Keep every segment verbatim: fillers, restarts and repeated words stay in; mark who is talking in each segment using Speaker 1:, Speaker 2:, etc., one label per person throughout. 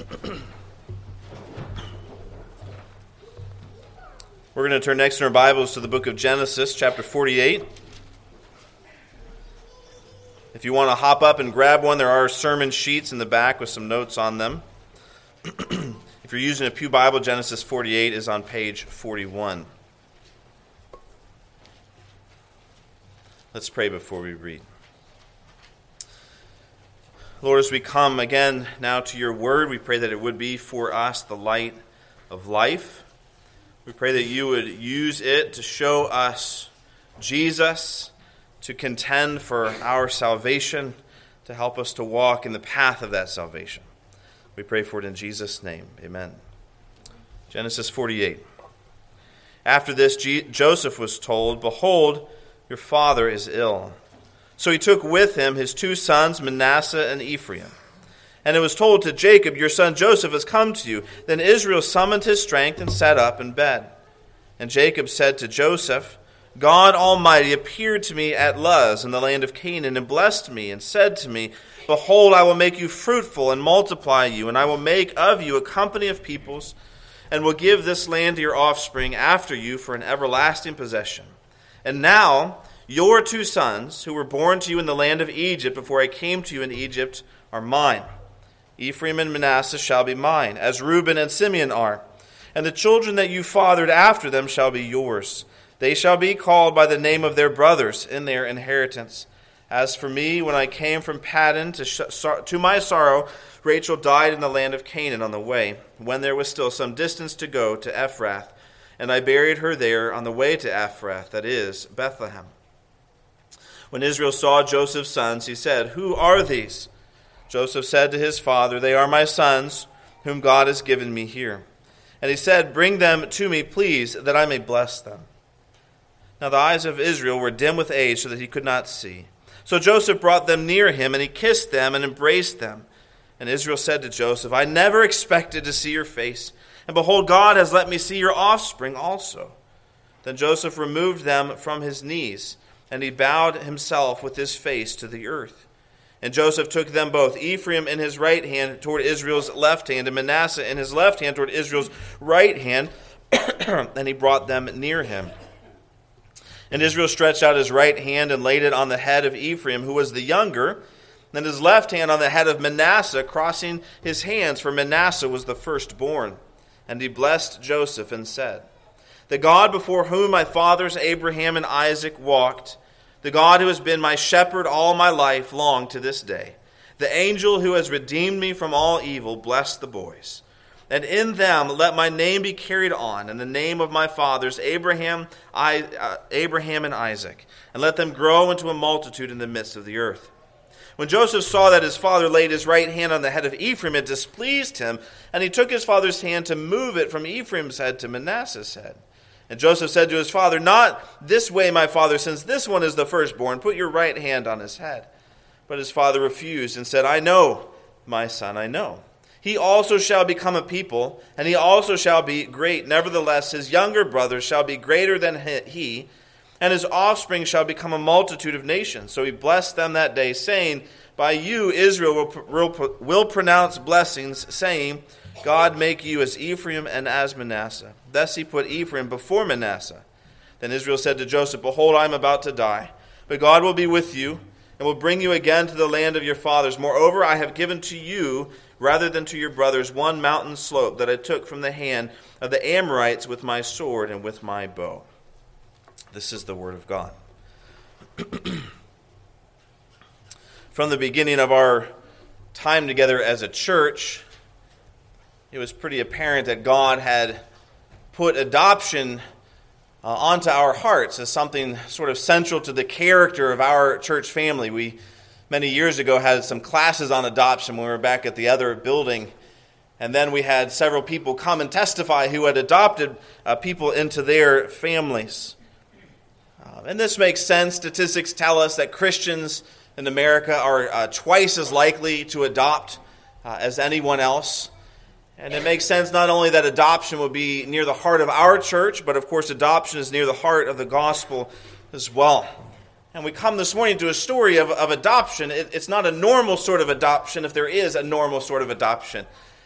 Speaker 1: We're going to turn next in our Bibles to the book of Genesis, chapter forty-eight. If you want to hop up and grab one, there are sermon sheets in the back with some notes on them. If you're using a Pew Bible, Genesis forty-eight is on page forty-one. Let's pray before we read. Lord, as we come again now to your word, we pray that it would be for us the light of life. We pray that you would use it to show us Jesus, to contend for our salvation, to help us to walk in the path of that salvation. We pray for it in Jesus' name. Amen. Genesis forty-eight. After this, G- Joseph was told, "Behold, your father is ill." So he took with him his two sons, Manasseh and Ephraim. And it was told to Jacob, "Your son Joseph has come to you." Then Israel summoned his strength and sat up in bed. And Jacob said to Joseph, "God Almighty appeared to me at Luz in the land of Canaan and blessed me and said to me, 'Behold, I will make you fruitful and multiply you, and I will make of you a company of peoples, and will give this land to your offspring after you for an everlasting possession. And now your two sons, who were born to you in the land of Egypt before I came to you in Egypt, are mine. Ephraim and Manasseh shall be mine, as Reuben and Simeon are. And the children that you fathered after them shall be yours. They shall be called by the name of their brothers in their inheritance. As for me, when I came from Paddan, to, sh- to my sorrow, Rachel died in the land of Canaan on the way, when there was still some distance to go to Ephrath. And I buried her there on the way to Ephrath, that is, Bethlehem. When Israel saw Joseph's sons, he said, 'Who are these?' Joseph said to his father, 'They are my sons, whom God has given me here.' And he said, 'Bring them to me, please, that I may bless them.' Now the eyes of Israel were dim with age, so that he could not see. So Joseph brought them near him, and he kissed them and embraced them. And Israel said to Joseph, 'I never expected to see your face, and behold, God has let me see your offspring also.' Then Joseph removed them from his knees, and he bowed himself with his face to the earth. And Joseph took them both, Ephraim in his right hand toward Israel's left hand, and Manasseh in his left hand toward Israel's right hand, and he brought them near him. And Israel stretched out his right hand and laid it on the head of Ephraim, who was the younger, and his left hand on the head of Manasseh, crossing his hands, for Manasseh was the firstborn. And he blessed Joseph and said, 'The God before whom my fathers Abraham and Isaac walked, the God who has been my shepherd all my life long to this day, the angel who has redeemed me from all evil, bless the boys. And in them let my name be carried on, and the name of my fathers Abraham, I, uh, Abraham and Isaac, and let them grow into a multitude in the midst of the earth.' When Joseph saw that his father laid his right hand on the head of Ephraim, it displeased him, and he took his father's hand to move it from Ephraim's head to Manasseh's head. And Joseph said to his father, 'Not this way, my father, since this one is the firstborn. Put your right hand on his head.' But his father refused and said, 'I know, my son, I know. He also shall become a people, and he also shall be great. Nevertheless, his younger brother shall be greater than he, and his offspring shall become a multitude of nations.' So he blessed them that day, saying, 'By you Israel will, will, will pronounce blessings, saying, God make you as Ephraim and as Manasseh.' Thus he put Ephraim before Manasseh. Then Israel said to Joseph, 'Behold, I am about to die, but God will be with you, and will bring you again to the land of your fathers. Moreover, I have given to you, rather than to your brothers, one mountain slope that I took from the hand of the Amorites with my sword and with my bow.'" This is the word of God. From the beginning of our time together as a church, it was pretty apparent that God had put adoption uh, onto our hearts as something sort of central to the character of our church family. We, many years ago, had some classes on adoption when we were back at the other building. And then we had several people come and testify who had adopted uh, people into their families. Uh, and this makes sense. Statistics tell us that Christians in America are uh, twice as likely to adopt uh, as anyone else. And it makes sense not only that adoption will be near the heart of our church, but of course adoption is near the heart of the gospel as well. And we come this morning to a story of, of adoption. It, it's not a normal sort of adoption, if there is a normal sort of adoption.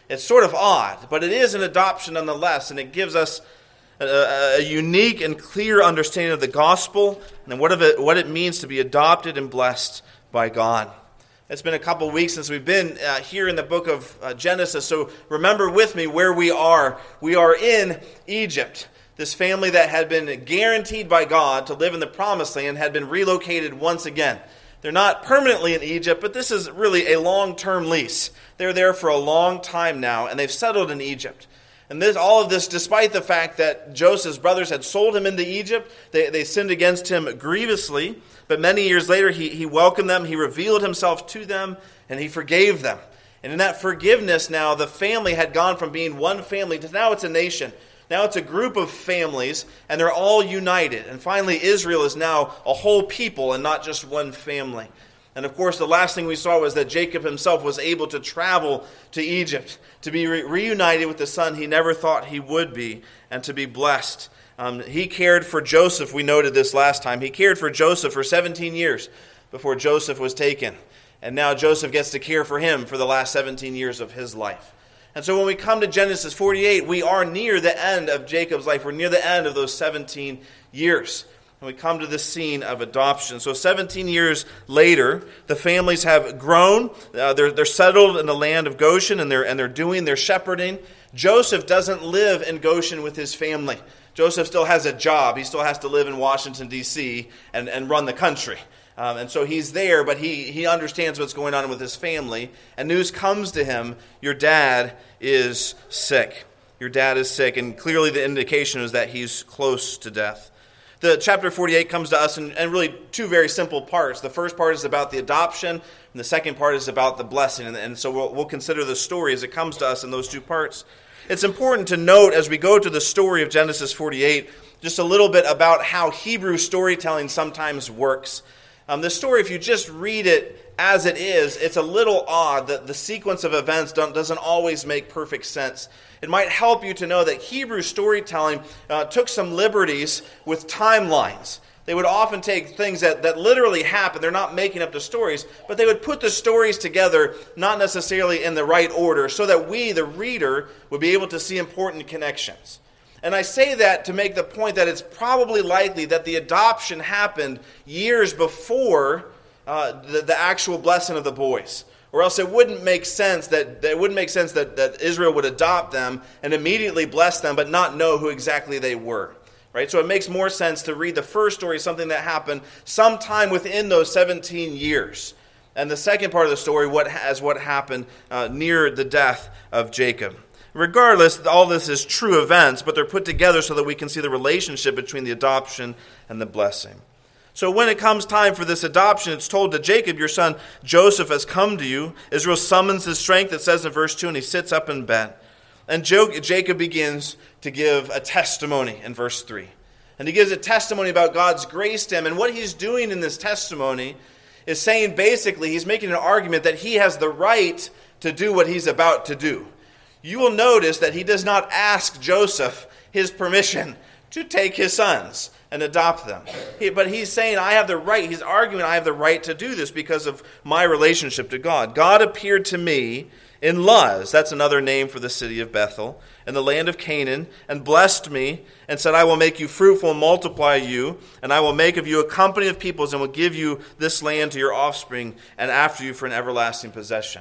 Speaker 1: It's sort of odd, but it is an adoption nonetheless, and it gives us a, a unique and clear understanding of the gospel and what, of it, what it means to be adopted and blessed by God. It's been a couple weeks since we've been uh, here in the book of uh, Genesis, so remember with me where we are. We are in Egypt. This family that had been guaranteed by God to live in the promised land had been relocated once again. They're not permanently in Egypt, but this is really a long-term lease. They're there for a long time now, and they've settled in Egypt. And this, all of this, despite the fact that Joseph's brothers had sold him into Egypt, they, they sinned against him grievously. But many years later, he, he welcomed them, he revealed himself to them, and he forgave them. And in that forgiveness now, the family had gone from being one family to now it's a nation. Now it's a group of families, and they're all united. And finally, Israel is now a whole people and not just one family. And of course, the last thing we saw was that Jacob himself was able to travel to Egypt, to be re- reunited with the son he never thought he would be, and to be blessed. Um, he cared for Joseph, we noted this last time. He cared for Joseph for seventeen years before Joseph was taken. And now Joseph gets to care for him for the last seventeen years of his life. And so when we come to Genesis forty-eight, we are near the end of Jacob's life. We're near the end of those seventeen years. And we come to this scene of adoption. So seventeen years later, the families have grown. Uh, they're, they're settled in the land of Goshen, and they're, and they're doing their shepherding. Joseph doesn't live in Goshen with his family. Joseph still has a job. He still has to live in Washington, D C and, and run the country. Um, and so he's there, but he, he understands what's going on with his family. And news comes to him, your dad is sick. Your dad is sick, and clearly the indication is that he's close to death. The chapter forty-eight comes to us in, in really two very simple parts. The first part is about the adoption, and the second part is about the blessing. And, and so we'll, we'll consider the story as it comes to us in those two parts. It's important to note as we go to the story of Genesis forty-eight, just a little bit about how Hebrew storytelling sometimes works. Um, the story, if you just read it as it is, it's a little odd that the sequence of events don't, doesn't always make perfect sense. It might help you to know that Hebrew storytelling uh, took some liberties with timelines. They would often take things that, that literally happen. They're not making up the stories, but they would put the stories together, not necessarily in the right order, so that we, the reader, would be able to see important connections. And I say that to make the point that it's probably likely that the adoption happened years before uh, the, the actual blessing of the boys. Or else it wouldn't make sense that, that it wouldn't make sense that, that Israel would adopt them and immediately bless them, but not know who exactly they were. Right? So it makes more sense to read the first story, something that happened sometime within those seventeen years. And the second part of the story, what as what happened uh, near the death of Jacob. Regardless, all this is true events, but they're put together so that we can see the relationship between the adoption and the blessing. So when it comes time for this adoption, it's told to Jacob, your son Joseph has come to you. Israel summons his strength, it says in verse two, and he sits up in bed. And Jacob begins to give a testimony in verse three. And he gives a testimony about God's grace to him. And what he's doing in this testimony is saying basically, he's making an argument that he has the right to do what he's about to do. You will notice that he does not ask Joseph his permission to take his sons and adopt them. He, but he's saying, I have the right, he's arguing, I have the right to do this because of my relationship to God. God appeared to me in Luz, that's another name for the city of Bethel, in the land of Canaan, and blessed me, and said, I will make you fruitful and multiply you, and I will make of you a company of peoples, and will give you this land to your offspring, and after you for an everlasting possession.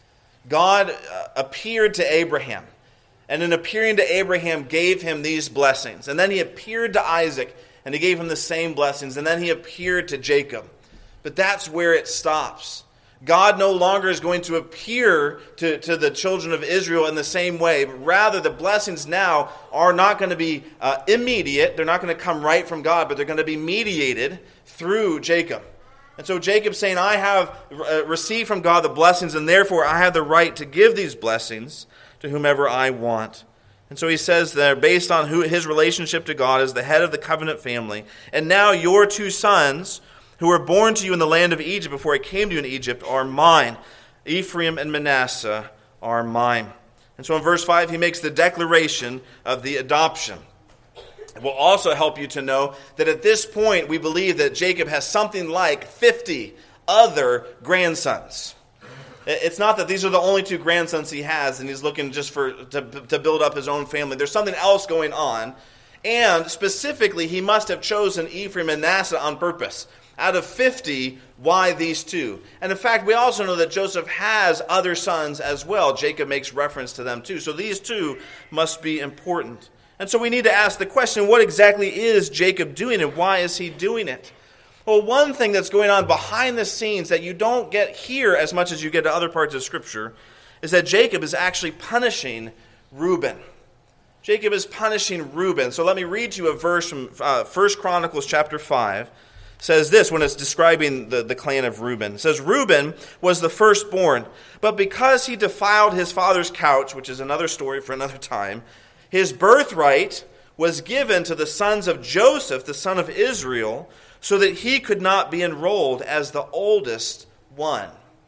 Speaker 1: God uh, appeared to Abraham, and in appearing to Abraham gave him these blessings. And then he appeared to Isaac, and he gave him the same blessings. And then he appeared to Jacob. But that's where it stops. God no longer is going to appear to, to the children of Israel in the same way. But rather, the blessings now are not going to be uh, immediate. They're not going to come right from God, but they're going to be mediated through Jacob. And so Jacob's saying, I have received from God the blessings, and therefore I have the right to give these blessings to whomever I want. And so he says there, based on who his relationship to God as the head of the covenant family, and now your two sons, who were born to you in the land of Egypt before I came to you in Egypt, are mine. Ephraim and Manasseh are mine. And so in verse five, he makes the declaration of the adoption. It will also help you to know that at this point, we believe that Jacob has something like fifty other grandsons. It's not that these are the only two grandsons he has and he's looking just for to, to build up his own family. There's something else going on. And specifically, he must have chosen Ephraim and Manasseh on purpose. Out of fifty, why these two? And in fact, we also know that Joseph has other sons as well. Jacob makes reference to them too. So these two must be important. And so we need to ask the question, what exactly is Jacob doing and why is he doing it? Well, one thing that's going on behind the scenes that you don't get here as much as you get to other parts of Scripture is that Jacob is actually punishing Reuben. Jacob is punishing Reuben. So let me read to you a verse from uh, First Chronicles chapter five. It says this when it's describing the, the clan of Reuben. It says, Reuben was the firstborn, but because he defiled his father's couch, which is another story for another time, his birthright was given to the sons of Joseph, the son of Israel, so that he could not be enrolled as the oldest one.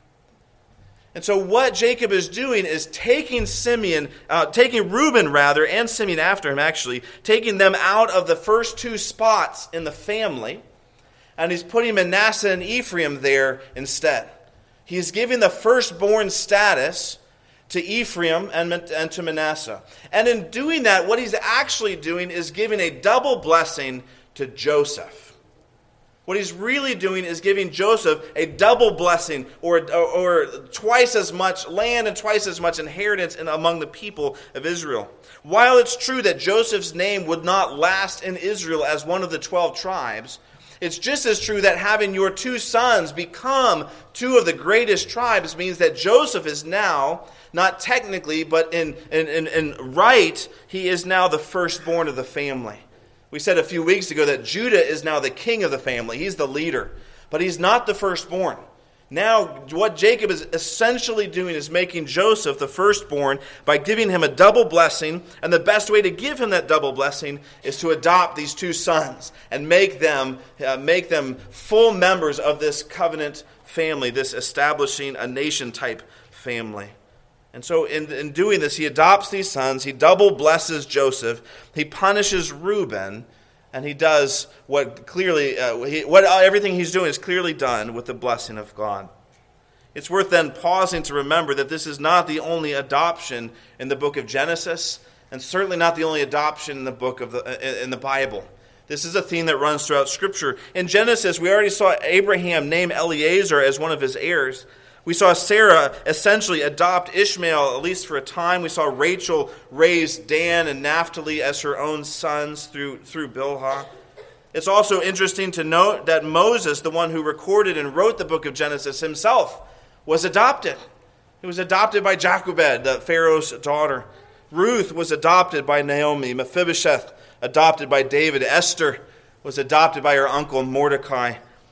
Speaker 1: And so what Jacob is doing is taking Simeon, uh, taking Reuben rather, and Simeon after him actually, taking them out of the first two spots in the family, and he's putting Manasseh and Ephraim there instead. He's giving the firstborn status to Ephraim and, and to Manasseh. And in doing that, what he's actually doing is giving a double blessing to Joseph. What he's really doing is giving Joseph a double blessing or, or, or twice as much land and twice as much inheritance in, among the people of Israel. While it's true that Joseph's name would not last in Israel as one of the twelve tribes, it's just as true that having your two sons become two of the greatest tribes means that Joseph is now, not technically, but in, in, in, in right, he is now the firstborn of the family. We said a few weeks ago that Judah is now the king of the family. He's the leader. But he's not the firstborn. Now, what Jacob is essentially doing is making Joseph the firstborn by giving him a double blessing. And the best way to give him that double blessing is to adopt these two sons and make them, uh, make them full members of this covenant family, this establishing a nation-type family. And so in, in doing this, he adopts these sons, he double blesses Joseph, he punishes Reuben, and he does what clearly, uh, he, what uh, everything he's doing is clearly done with the blessing of God. It's worth then pausing to remember that this is not the only adoption in the book of Genesis, and certainly not the only adoption in the book of the in the Bible. This is a theme that runs throughout Scripture. In Genesis, we already saw Abraham name Eliezer as one of his heirs. We saw Sarah essentially adopt Ishmael, at least for a time. We saw Rachel raise Dan and Naphtali as her own sons through, through Bilhah. It's also interesting to note that Moses, the one who recorded and wrote the book of Genesis himself, was adopted. He was adopted by Jochebed, the Pharaoh's daughter. Ruth was adopted by Naomi. Mephibosheth, adopted by David. Esther was adopted by her uncle Mordecai.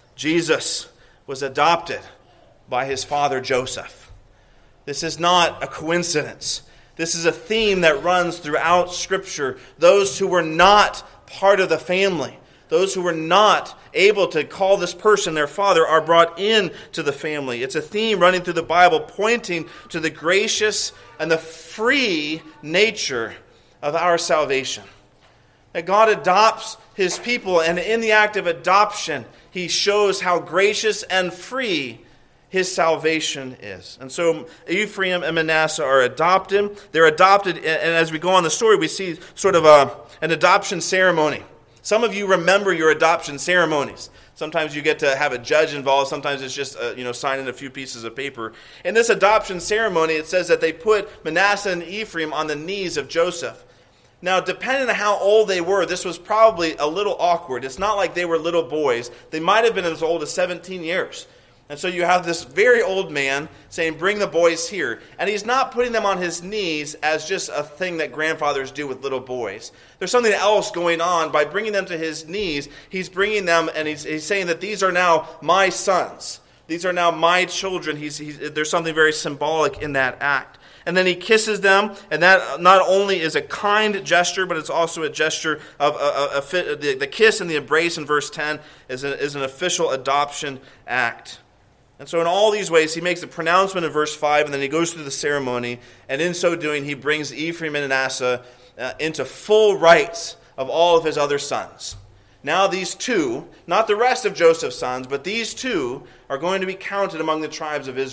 Speaker 1: Jesus was adopted by his father Joseph. This is not a coincidence. This is a theme that runs throughout Scripture. Those who were not part of the family, those who were not able to call this person their father, are brought into the family. It's a theme running through the Bible pointing to the gracious and the free nature of our salvation. That God adopts his people, and in the act of adoption, he shows how gracious and free his salvation is. And so Ephraim and Manasseh are adopted. They're adopted, and as we go on the story, we see sort of a, an adoption ceremony. Some of you remember your adoption ceremonies. Sometimes you get to have a judge involved. Sometimes it's just uh, you know signing a few pieces of paper. In this adoption ceremony, it says that they put Manasseh and Ephraim on the knees of Joseph. Now, depending on how old they were, this was probably a little awkward. It's not like they were little boys. They might have been as old as seventeen years. And so you have this very old man saying, bring the boys here. And he's not putting them on his knees as just a thing that grandfathers do with little boys. There's something else going on. By bringing them to his knees, he's bringing them, and he's, he's saying that these are now my sons. These are now my children. He's, he's, there's something very symbolic in that act. And then he kisses them, and that not only is a kind gesture, but it's also a gesture of a, a, a, the, the kiss and the embrace in verse ten is, a, is an official adoption act. And so in all these ways, he makes a pronouncement in verse five, and then he goes through the ceremony, and in so doing, he brings Ephraim and Manasseh uh, into full rights of all of his other sons. Now these two, not the rest of Joseph's sons, but these two are going to be counted among the tribes of Israel.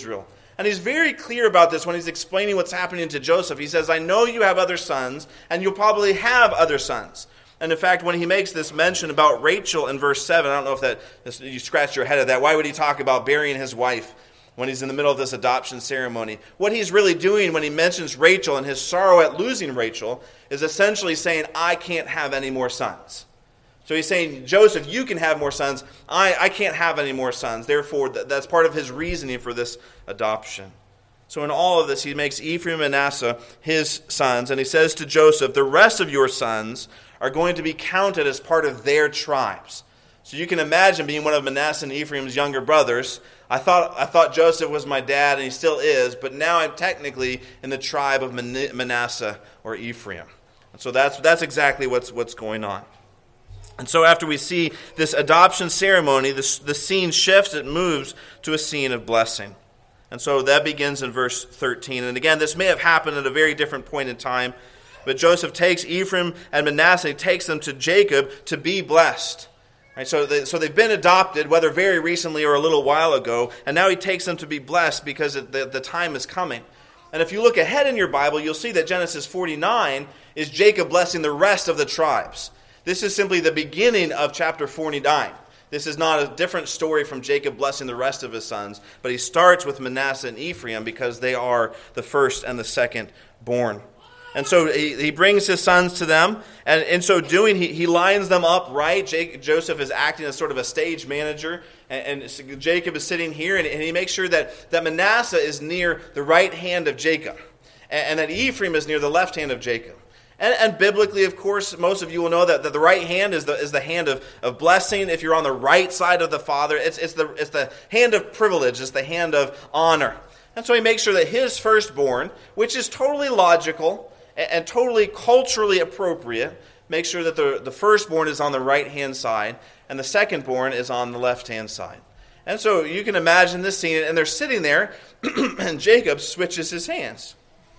Speaker 1: And he's very clear about this when he's explaining what's happening to Joseph. He says, I know you have other sons, and you'll probably have other sons. And in fact, when he makes this mention about Rachel in verse seven, I don't know if that you scratched your head at that. Why would he talk about burying his wife when he's in the middle of this adoption ceremony? What he's really doing when he mentions Rachel and his sorrow at losing Rachel is essentially saying, I can't have any more sons. So he's saying, Joseph, you can have more sons. I, I can't have any more sons. Therefore, th- that's part of his reasoning for this adoption. So in all of this, he makes Ephraim and Manasseh his sons. And he says to Joseph, the rest of your sons are going to be counted as part of their tribes. So you can imagine being one of Manasseh and Ephraim's younger brothers. I thought I thought Joseph was my dad, and he still is, but now I'm technically in the tribe of Manasseh or Ephraim. And so that's that's exactly what's what's going on. And so after we see this adoption ceremony, the, the scene shifts, it moves to a scene of blessing. And so that begins in verse thirteen. And again, this may have happened at a very different point in time, but Joseph takes Ephraim and Manasseh, he takes them to Jacob to be blessed. Right, so, they, so they've been adopted, whether very recently or a little while ago, and now he takes them to be blessed because it, the, the time is coming. And if you look ahead in your Bible, you'll see that Genesis forty-nine is Jacob blessing the rest of the tribes. This is simply the beginning of chapter forty-nine. This is not a different story from Jacob blessing the rest of his sons, but he starts with Manasseh and Ephraim because they are the first and the second born. And so he, he brings his sons to them, and in so doing, he, he lines them up right. Jake, Joseph is acting as sort of a stage manager, and, and Jacob is sitting here, and, and he makes sure that, that Manasseh is near the right hand of Jacob, and, and that Ephraim is near the left hand of Jacob. And, and biblically, of course, most of you will know that, that the right hand is the is the hand of, of blessing. If you're on the right side of the Father, it's it's the it's the hand of privilege, it's the hand of honor. And so he makes sure that his firstborn, which is totally logical and totally culturally appropriate, make sure that the, the firstborn is on the right-hand side and the secondborn is on the left-hand side. And so you can imagine this scene, and they're sitting there, and Jacob switches his hands.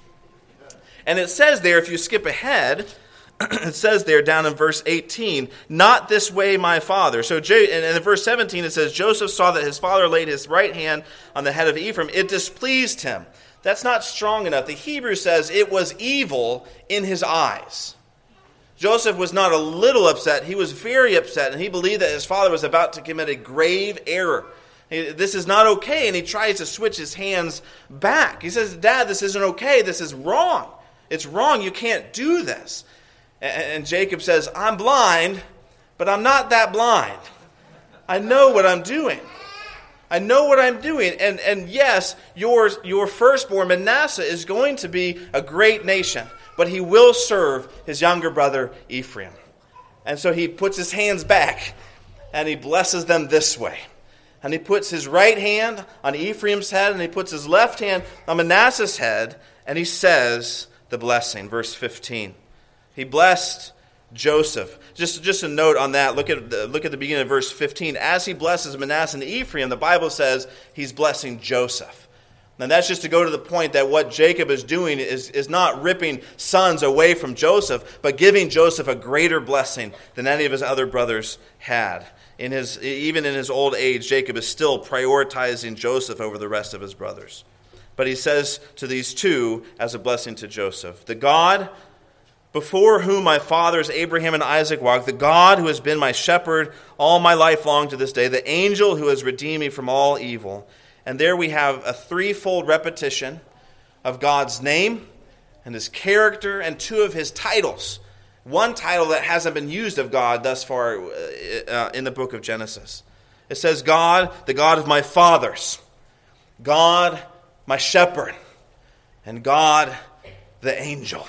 Speaker 1: And it says there, if you skip ahead, it says there down in verse eighteen, not this way, my father. So and in verse seventeen, it says, Joseph saw that his father laid his right hand on the head of Ephraim. It displeased him. That's not strong enough. The Hebrew says it was evil in his eyes. Joseph was not a little upset. He was very upset, and he believed that his father was about to commit a grave error. This is not okay, and he tries to switch his hands back. He says, Dad, this isn't okay. This is wrong. It's wrong. You can't do this. And Jacob says, I'm blind, but I'm not that blind. I know what I'm doing. I know what I'm doing. And, and yes, your, your firstborn, Manasseh, is going to be a great nation, but he will serve his younger brother, Ephraim. And so he puts his hands back, and he blesses them this way. And he puts his right hand on Ephraim's head, and he puts his left hand on Manasseh's head, and he says the blessing. Verse fifteen. He blessed Joseph. Just, just a note on that. Look at the, look at the beginning of verse fifteen. As he blesses Manasseh and Ephraim, the Bible says he's blessing Joseph. Now that's just to go to the point that what Jacob is doing is, is not ripping sons away from Joseph, but giving Joseph a greater blessing than any of his other brothers had. In his, even in his old age, Jacob is still prioritizing Joseph over the rest of his brothers. But he says to these two as a blessing to Joseph, the God before whom my fathers Abraham and Isaac walked, the God who has been my shepherd all my life long to this day, the angel who has redeemed me from all evil. And there we have a threefold repetition of God's name and his character and two of his titles. One title that hasn't been used of God thus far uh, in the book of Genesis. It says, God, the God of my fathers, God, my shepherd, and God, the angel.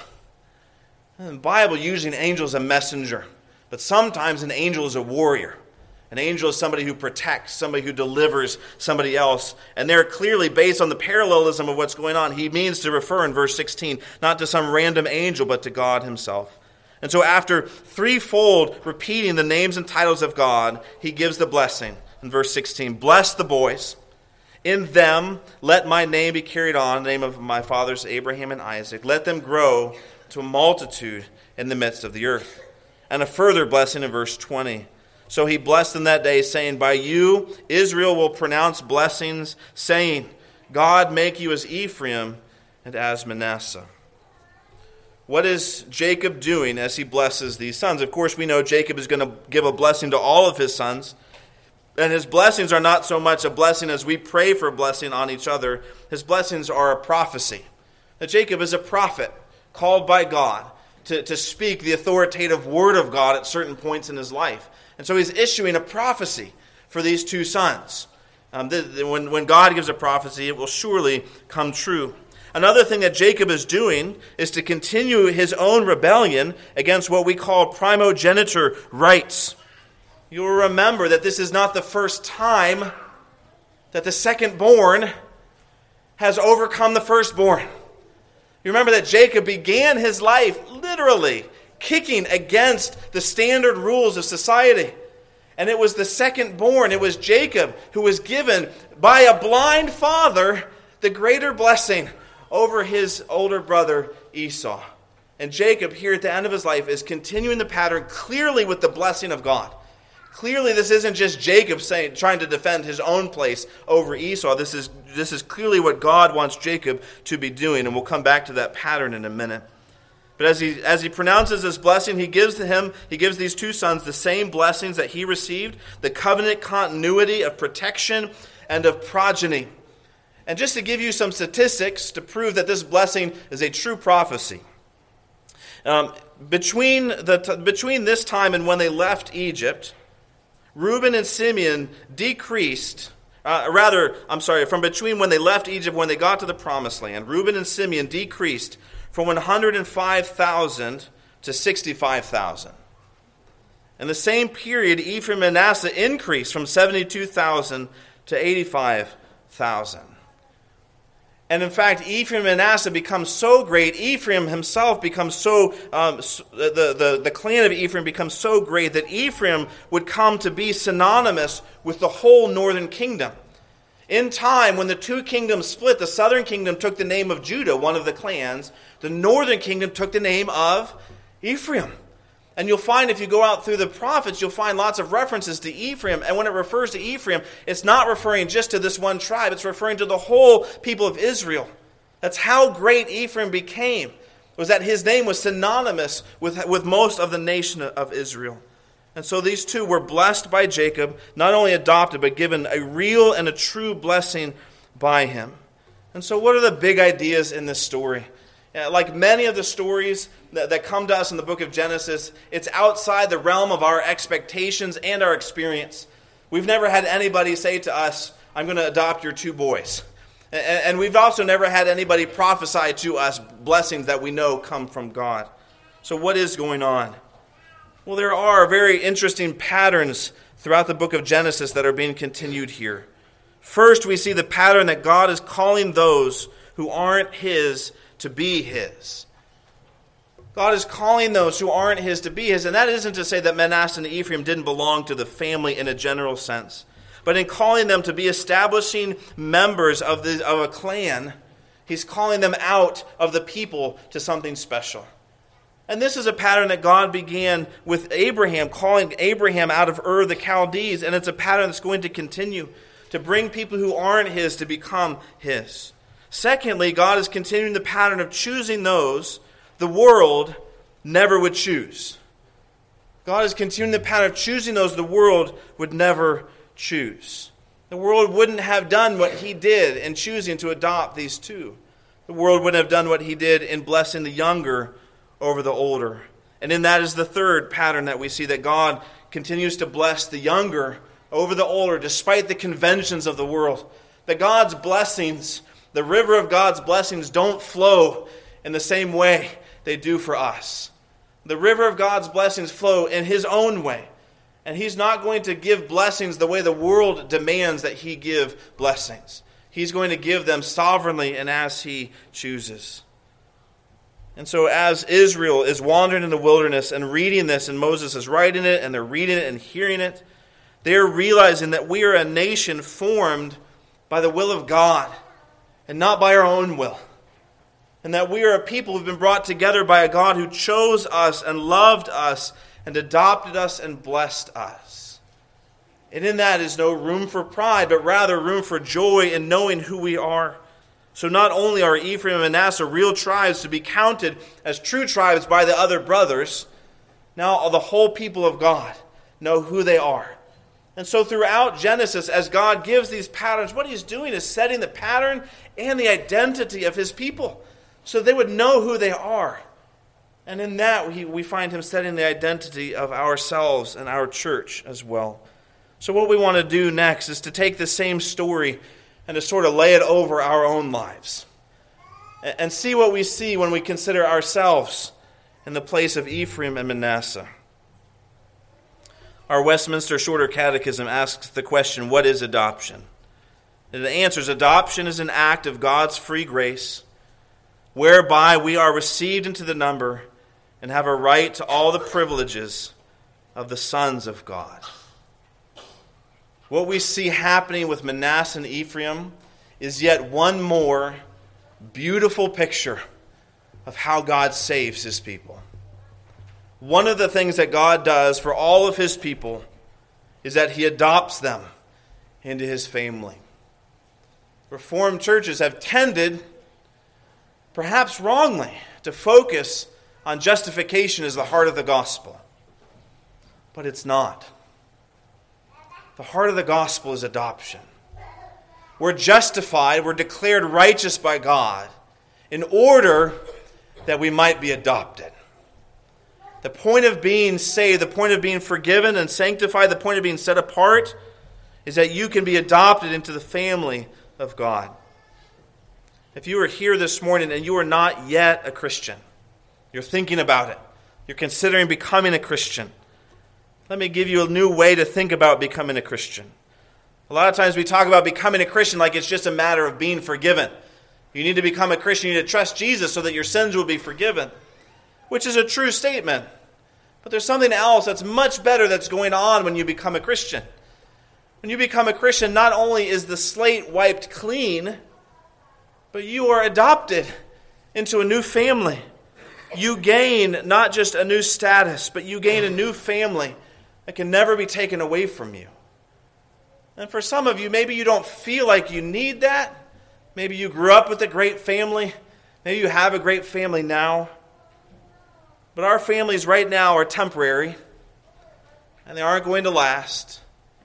Speaker 1: And the Bible using angel as a messenger, but sometimes an angel is a warrior. An angel is somebody who protects, somebody who delivers somebody else. And they're clearly based on the parallelism of what's going on. He means to refer in verse sixteen, not to some random angel, but to God himself. And so after threefold repeating the names and titles of God, he gives the blessing in verse sixteen. Bless the boys. In them let my name be carried on, the name of my fathers Abraham and Isaac. Let them grow to a multitude in the midst of the earth. And a further blessing in verse twenty. So he blessed them that day, saying, by you Israel will pronounce blessings, saying, God make you as Ephraim and as Manasseh. What is Jacob doing as he blesses these sons? Of course, we know Jacob is going to give a blessing to all of his sons. And his blessings are not so much a blessing as we pray for a blessing on each other. His blessings are a prophecy. That Jacob is a prophet called by God to, to speak the authoritative word of God at certain points in his life. And so he's issuing a prophecy for these two sons. Um, the, the, when, when God gives a prophecy, it will surely come true. Another thing that Jacob is doing is to continue his own rebellion against what we call primogeniture rights. You will remember that this is not the first time that the second-born has overcome the firstborn. You remember that Jacob began his life literally kicking against the standard rules of society. And it was the second-born, it was Jacob, who was given by a blind father the greater blessing over his older brother Esau. And Jacob, here at the end of his life, is continuing the pattern clearly with the blessing of God. Clearly, this isn't just Jacob saying, trying to defend his own place over Esau. This is, this is clearly what God wants Jacob to be doing, and we'll come back to that pattern in a minute. But as he as he pronounces this blessing, he gives to him, he gives these two sons the same blessings that he received, the covenant continuity of protection and of progeny. And just to give you some statistics to prove that this blessing is a true prophecy. Um, between the between this time and when they left Egypt, Reuben and Simeon decreased, uh, rather, I'm sorry, from between when they left Egypt, when they got to the Promised Land, Reuben and Simeon decreased from one hundred five thousand to sixty-five thousand. In the same period, Ephraim and Manasseh increased from seventy-two thousand to eighty-five thousand. And in fact, Ephraim and Manasseh become so great, Ephraim himself becomes so, um, the, the, the clan of Ephraim becomes so great that Ephraim would come to be synonymous with the whole northern kingdom. In time, when the two kingdoms split, the southern kingdom took the name of Judah, one of the clans. The northern kingdom took the name of Ephraim. And you'll find if you go out through the prophets, you'll find lots of references to Ephraim. And when it refers to Ephraim, it's not referring just to this one tribe. It's referring to the whole people of Israel. That's how great Ephraim became, was that his name was synonymous with, with most of the nation of Israel. And so these two were blessed by Jacob, not only adopted, but given a real and a true blessing by him. And so what are the big ideas in this story? Like many of the stories that, that come to us in the book of Genesis, it's outside the realm of our expectations and our experience. We've never had anybody say to us, I'm going to adopt your two boys. And, and we've also never had anybody prophesy to us blessings that we know come from God. So what is going on? Well, there are very interesting patterns throughout the book of Genesis that are being continued here. First, we see the pattern that God is calling those who aren't his to be his. God is calling those who aren't his to be his, and that isn't to say that Manasseh and Ephraim didn't belong to the family in a general sense. But in calling them to be establishing members of, the, of a clan, he's calling them out of the people to something special. And this is a pattern that God began with Abraham, calling Abraham out of Ur the Chaldees, and it's a pattern that's going to continue to bring people who aren't his to become his. Secondly, God is continuing the pattern of choosing those the world never would choose. God is continuing the pattern of choosing those the world would never choose. The world wouldn't have done what he did in choosing to adopt these two. The world wouldn't have done what he did in blessing the younger over the older. And in that is the third pattern that we see, that God continues to bless the younger over the older despite the conventions of the world. That God's blessings, the river of God's blessings, don't flow in the same way they do for us. The river of God's blessings flow in his own way. And he's not going to give blessings the way the world demands that he give blessings. He's going to give them sovereignly and as he chooses. And so as Israel is wandering in the wilderness and reading this, and Moses is writing it, and they're reading it and hearing it, they're realizing that we are a nation formed by the will of God and not by our own will. And that we are a people who've been brought together by a God who chose us and loved us and adopted us and blessed us. And in that is no room for pride, but rather room for joy in knowing who we are. So not only are Ephraim and Manasseh real tribes to be counted as true tribes by the other brothers, now the whole people of God know who they are. And so throughout Genesis, as God gives these patterns, what he's doing is setting the pattern and the identity of his people so they would know who they are. And in that, we, we find him setting the identity of ourselves and our church as well. So what we want to do next is to take the same story and to sort of lay it over our own lives. And, and see what we see when we consider ourselves in the place of Ephraim and Manasseh. Our Westminster Shorter Catechism asks the question, what is adoption? And it answers, adoption is an act of God's free grace, whereby we are received into the number and have a right to all the privileges of the sons of God. What we see happening with Manasseh and Ephraim is yet one more beautiful picture of how God saves his people. One of the things that God does for all of his people is that he adopts them into his family. Reformed churches have tended, perhaps wrongly, to focus on justification as the heart of the gospel. But it's not. The heart of the gospel is adoption. We're justified, we're declared righteous by God in order that we might be adopted. The point of being saved, the point of being forgiven and sanctified, the point of being set apart is that you can be adopted into the family of God. If you are here this morning and you are not yet a Christian, you're thinking about it, you're considering becoming a Christian, let me give you a new way to think about becoming a Christian. A lot of times we talk about becoming a Christian like it's just a matter of being forgiven. You need to become a Christian, you need to trust Jesus so that your sins will be forgiven, which is a true statement. But there's something else that's much better that's going on when you become a Christian. When you become a Christian, not only is the slate wiped clean, but you are adopted into a new family. You gain not just a new status, but you gain a new family that can never be taken away from you. And for some of you, maybe you don't feel like you need that. Maybe you grew up with a great family. Maybe you have a great family now. But our families right now are temporary, and they aren't going to last.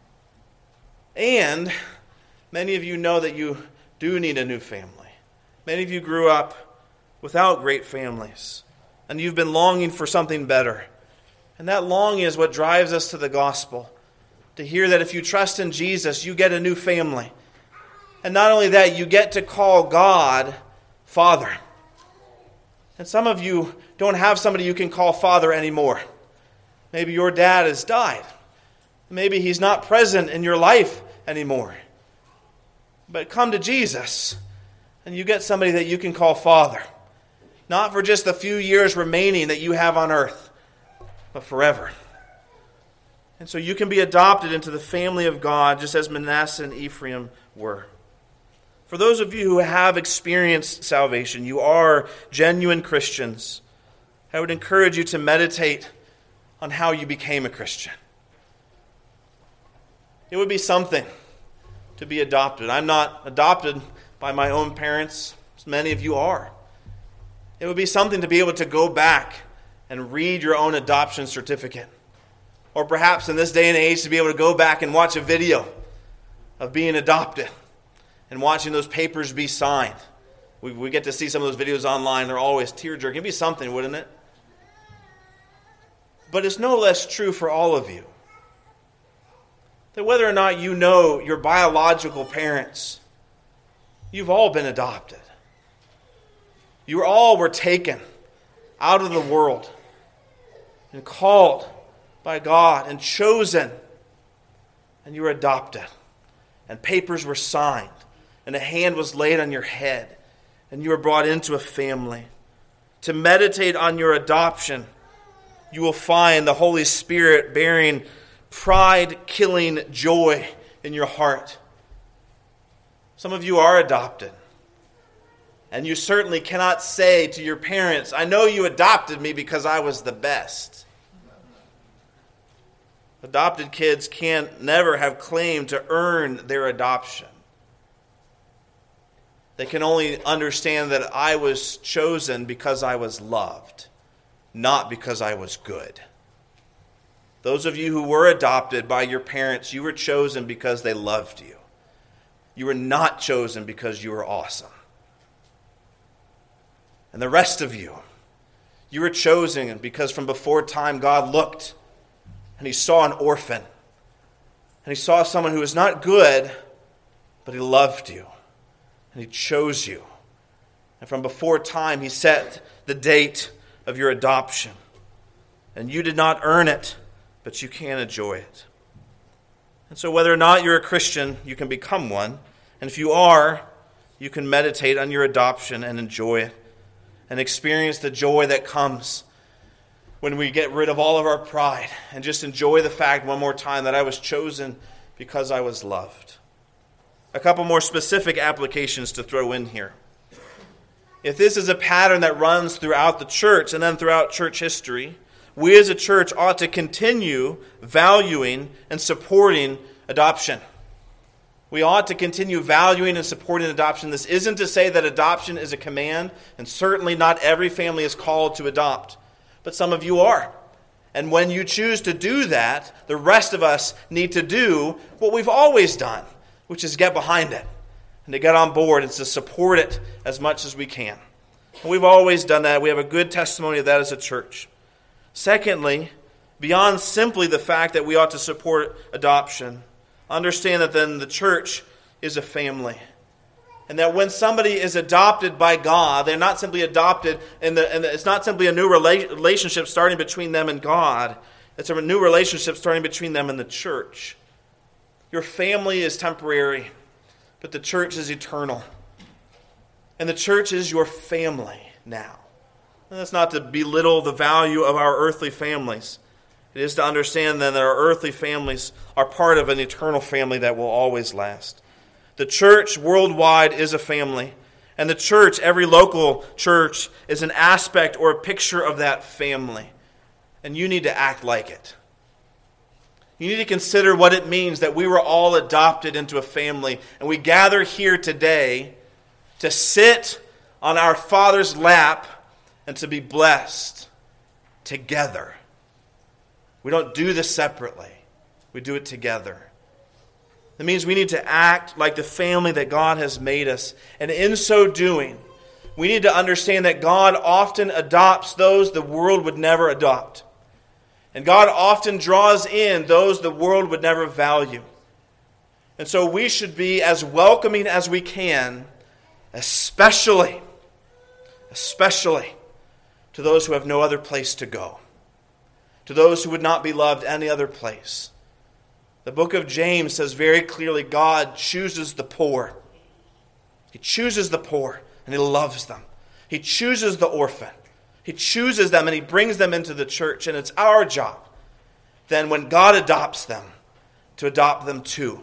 Speaker 1: And many of you know that you do need a new family. Many of you grew up without great families, and you've been longing for something better. And that longing is what drives us to the gospel, to hear that if you trust in Jesus, you get a new family. And not only that, you get to call God Father. And some of you don't have somebody you can call Father anymore. Maybe your dad has died. Maybe he's not present in your life anymore. But come to Jesus, and you get somebody that you can call Father. Not for just the few years remaining that you have on earth, but forever. And so you can be adopted into the family of God, just as Manasseh and Ephraim were. For those of you who have experienced salvation, you are genuine Christians, I would encourage you to meditate on how you became a Christian. It would be something to be adopted. I'm not adopted by my own parents, as many of you are. It would be something to be able to go back and read your own adoption certificate. Or perhaps in this day and age to be able to go back and watch a video of being adopted and watching those papers be signed. We, we get to see some of those videos online. They're always tear-jerking. It'd be something, wouldn't it? But it's no less true for all of you. That whether or not you know your biological parents, you've all been adopted. You all were taken out of the world and called by God and chosen, and you were adopted. And papers were signed, and a hand was laid on your head, and you were brought into a family. To meditate on your adoption, you will find the Holy Spirit bearing pride-killing joy in your heart. Some of you are adopted. And you certainly cannot say to your parents, I know you adopted me because I was the best. Adopted kids can't never have claimed to earn their adoption. They can only understand that I was chosen because I was loved, not because I was good. Those of you who were adopted by your parents, you were chosen because they loved you. You were not chosen because you were awesome. And the rest of you, you were chosen because from before time God looked and he saw an orphan. And he saw someone who was not good, but he loved you. And he chose you. And from before time he set the date of your adoption. And you did not earn it, but you can enjoy it. And so whether or not you're a Christian, you can become one. And if you are, you can meditate on your adoption and enjoy it. And experience the joy that comes when we get rid of all of our pride and just enjoy the fact one more time that I was chosen because I was loved. A couple more specific applications to throw in here. If this is a pattern that runs throughout the church and then throughout church history, we as a church ought to continue valuing and supporting adoption. We ought to continue valuing and supporting adoption. This isn't to say that adoption is a command, and certainly not every family is called to adopt. But some of you are. And when you choose to do that, the rest of us need to do what we've always done, which is get behind it and to get on board and to support it as much as we can. And we've always done that. We have a good testimony of that as a church. Secondly, beyond simply the fact that we ought to support adoption, understand that then the church is a family. And that when somebody is adopted by God, they're not simply adopted, and it's not simply a new rela- relationship starting between them and God. It's a new relationship starting between them and the church. Your family is temporary, but the church is eternal. And the church is your family now. And that's not to belittle the value of our earthly families. It is to understand then that our earthly families are part of an eternal family that will always last. The church worldwide is a family. And the church, every local church, is an aspect or a picture of that family. And you need to act like it. You need to consider what it means that we were all adopted into a family. And we gather here today to sit on our Father's lap and to be blessed together. We don't do this separately. We do it together. That means we need to act like the family that God has made us. And in so doing, we need to understand that God often adopts those the world would never adopt. And God often draws in those the world would never value. And so we should be as welcoming as we can, especially, especially to those who have no other place to go. To those who would not be loved any other place. The book of James says very clearly, God chooses the poor. He chooses the poor and He loves them. He chooses the orphan. He chooses them and He brings them into the church. And it's our job then when God adopts them to adopt them too.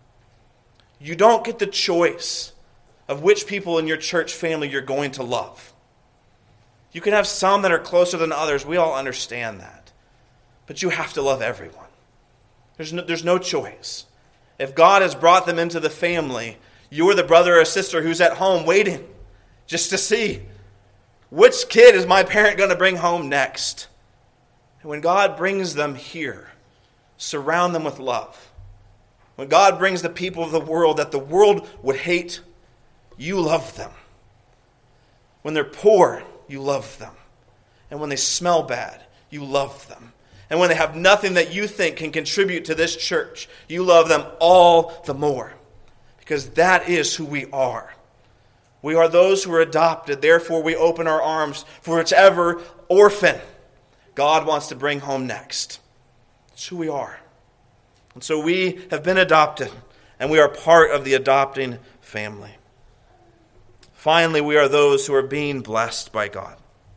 Speaker 1: You don't get the choice of which people in your church family you're going to love. You can have some that are closer than others. We all understand that. But you have to love everyone. There's no, there's no choice. If God has brought them into the family, you're the brother or sister who's at home waiting just to see which kid is my parent going to bring home next. And when God brings them here, surround them with love. When God brings the people of the world that the world would hate, you love them. When they're poor, you love them. And when they smell bad, you love them. And when they have nothing that you think can contribute to this church, you love them all the more. Because that is who we are. We are those who are adopted. Therefore, we open our arms for whichever orphan God wants to bring home next. It's who we are. And so we have been adopted, and we are part of the adopting family. Finally, we are those who are being blessed by God.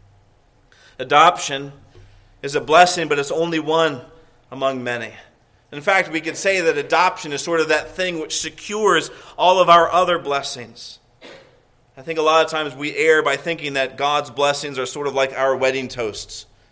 Speaker 1: Adoption is a blessing, but it's only one among many. In fact, we could say that adoption is sort of that thing which secures all of our other blessings. I think a lot of times we err by thinking that God's blessings are sort of like our wedding toasts.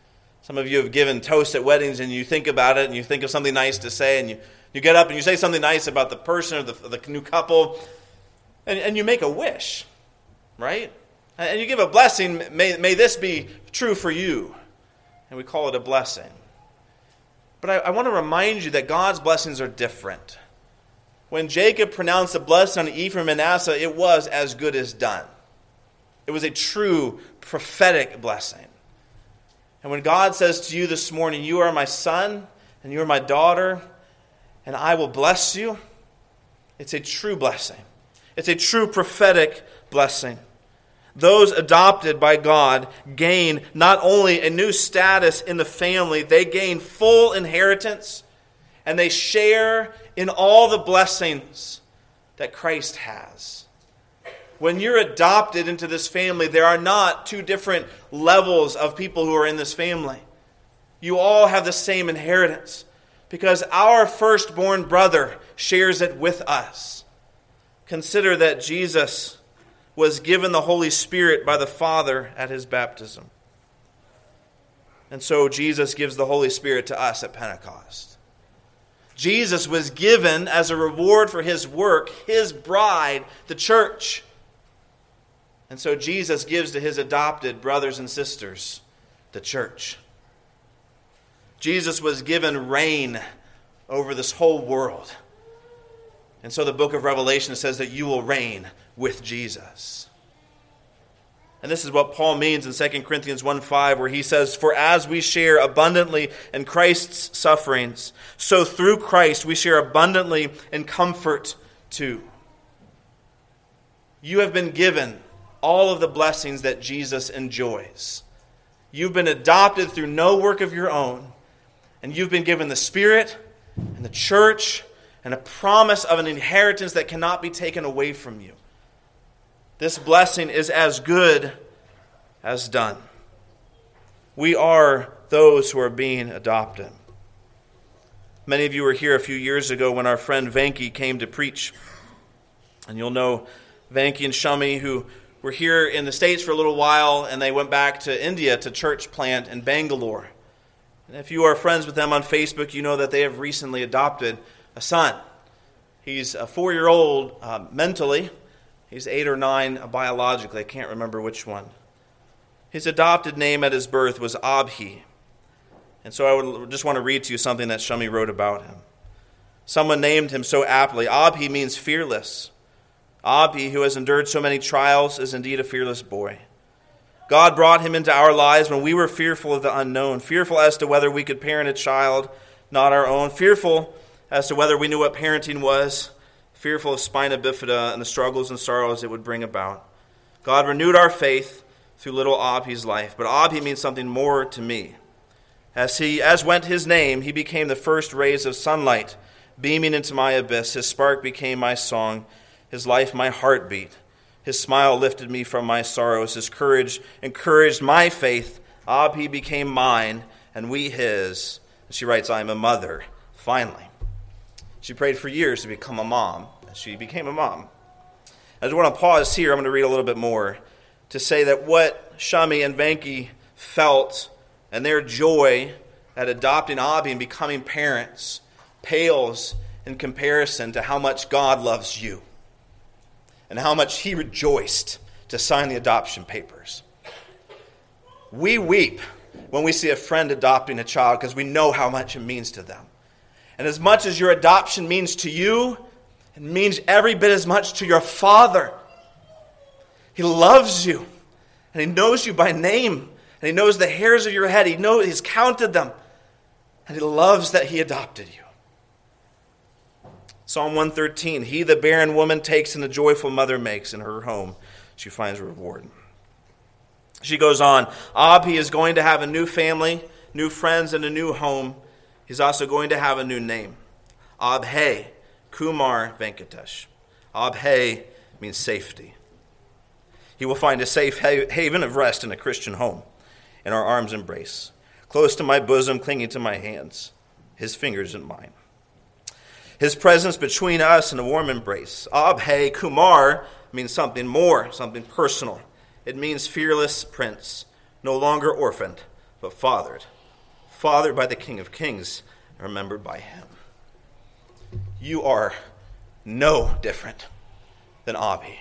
Speaker 1: Some of you have given toast at weddings, and you think about it, and you think of something nice to say, and you, you get up and you say something nice about the person or the, the new couple, and, and you make a wish, right? And you give a blessing, may, may this be true for you. And we call it a blessing. But I, I want to remind you that God's blessings are different. When Jacob pronounced a blessing on Ephraim and Manasseh, it was as good as done. It was a true prophetic blessing. And when God says to you this morning, you are my son and you are my daughter, and I will bless you, it's a true blessing. It's a true prophetic blessing. Those adopted by God gain not only a new status in the family, they gain full inheritance, and they share in all the blessings that Christ has. When you're adopted into this family, there are not two different levels of people who are in this family. You all have the same inheritance because our firstborn brother shares it with us. Consider that Jesus was given the Holy Spirit by the Father at his baptism. And so Jesus gives the Holy Spirit to us at Pentecost. Jesus was given as a reward for his work, his bride, the church. And so Jesus gives to his adopted brothers and sisters, the church. Jesus was given reign over this whole world. And so the book of Revelation says that you will reign with Jesus. And this is what Paul means in Second Corinthians one five, where he says, "For as we share abundantly in Christ's sufferings, so through Christ we share abundantly in comfort too." You have been given all of the blessings that Jesus enjoys. You've been adopted through no work of your own, and you've been given the Spirit and the church and a promise of an inheritance that cannot be taken away from you. This blessing is as good as done. We are those who are being adopted. Many of you were here a few years ago when our friend Venki came to preach. And you'll know Venki and Shami, who were here in the States for a little while, and they went back to India to church plant in Bangalore. And if you are friends with them on Facebook, you know that they have recently adopted a son. He's a four-year-old uh, mentally. He's eight or nine biologically. I can't remember which one. His adopted name at his birth was Abhi. And so I would just want to read to you something that Shami wrote about him. Someone named him so aptly. Abhi means fearless. Abhi, who has endured so many trials, is indeed a fearless boy. God brought him into our lives when we were fearful of the unknown, fearful as to whether we could parent a child not our own, fearful as to whether we knew what parenting was, fearful of spina bifida and the struggles and sorrows it would bring about. God renewed our faith through little Abhi's life, but Abhi means something more to me. As he, as went his name, he became the first rays of sunlight, beaming into my abyss. His spark became my song, his life my heartbeat. His smile lifted me from my sorrows. His courage encouraged my faith. Abhi became mine, and we his. And she writes, I am a mother, finally. She prayed for years to become a mom, and she became a mom. I just want to pause here. I'm going to read a little bit more to say that what Shami and Venki felt and their joy at adopting Abhi and becoming parents pales in comparison to how much God loves you and how much he rejoiced to sign the adoption papers. We weep when we see a friend adopting a child because we know how much it means to them. And as much as your adoption means to you, it means every bit as much to your Father. He loves you, and he knows you by name, and he knows the hairs of your head. He knows he's counted them, and he loves that he adopted you. Psalm one thirteen, he the barren woman takes and the joyful mother makes in her home. She finds reward. She goes on, Abhi is going to have a new family, new friends, and a new home. He's also going to have a new name. Abhay Kumar Venkatesh. Abhay means safety. He will find a safe haven of rest in a Christian home, in our arms' embrace, close to my bosom, clinging to my hands, his fingers in mine. His presence between us in a warm embrace. Abhay Kumar means something more, something personal. It means fearless prince, no longer orphaned, but fathered fathered by the King of Kings, and remembered by him. You are no different than Abi.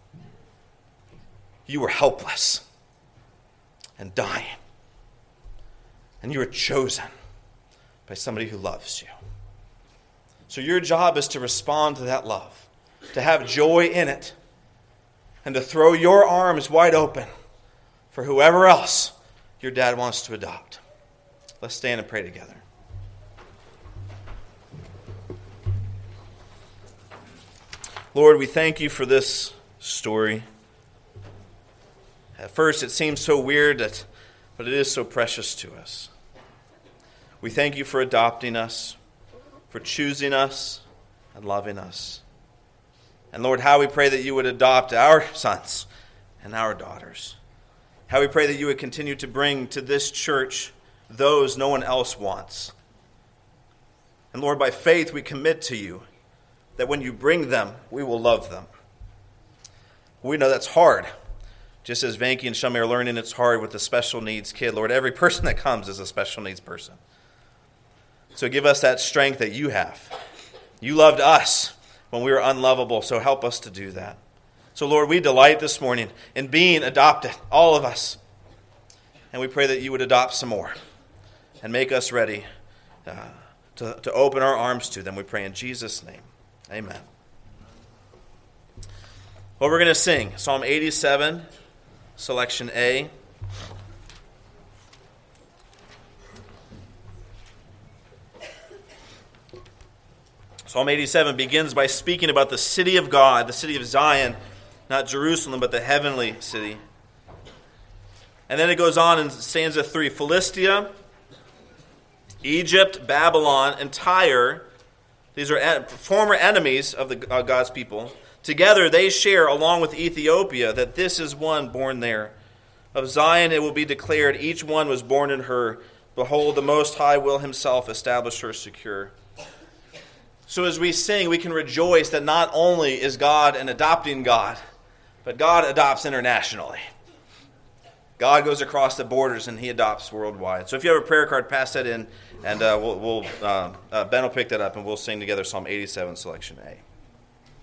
Speaker 1: You were helpless and dying. And you were chosen by somebody who loves you. So your job is to respond to that love, to have joy in it, and to throw your arms wide open for whoever else your dad wants to adopt. Let's stand and pray together. Lord, we thank you for this story. At first it seems so weird, that, but it is so precious to us. We thank you for adopting us, for choosing us, and loving us. And Lord, how we pray that you would adopt our sons and our daughters. How we pray that you would continue to bring to this church those no one else wants. And Lord, by faith we commit to you that when you bring them, we will love them. We know that's hard. Just as Vanky and Shami are learning, it's hard with the special needs kid. Lord, every person that comes is a special needs person. So give us that strength that you have. You loved us when we were unlovable, so help us to do that. So Lord, we delight this morning in being adopted, all of us. And we pray that you would adopt some more and make us ready uh, to, to open our arms to them. We pray in Jesus' name. Amen. Well, we're going to sing Psalm eighty-seven, selection A. Psalm eighty-seven begins by speaking about the city of God, the city of Zion, not Jerusalem, but the heavenly city. And then it goes on in stanza three. Philistia, Egypt, Babylon, and Tyre, these are former enemies of the, uh, God's people. Together they share, along with Ethiopia, that this is one born there. Of Zion it will be declared, each one was born in her. Behold, the Most High will himself establish her secure. So as we sing, we can rejoice that not only is God an adopting God, but God adopts internationally. God goes across the borders and he adopts worldwide. So if you have a prayer card, pass that in, and uh, we'll, we'll uh, uh, Ben will pick that up and we'll sing together Psalm eighty-seven, selection A.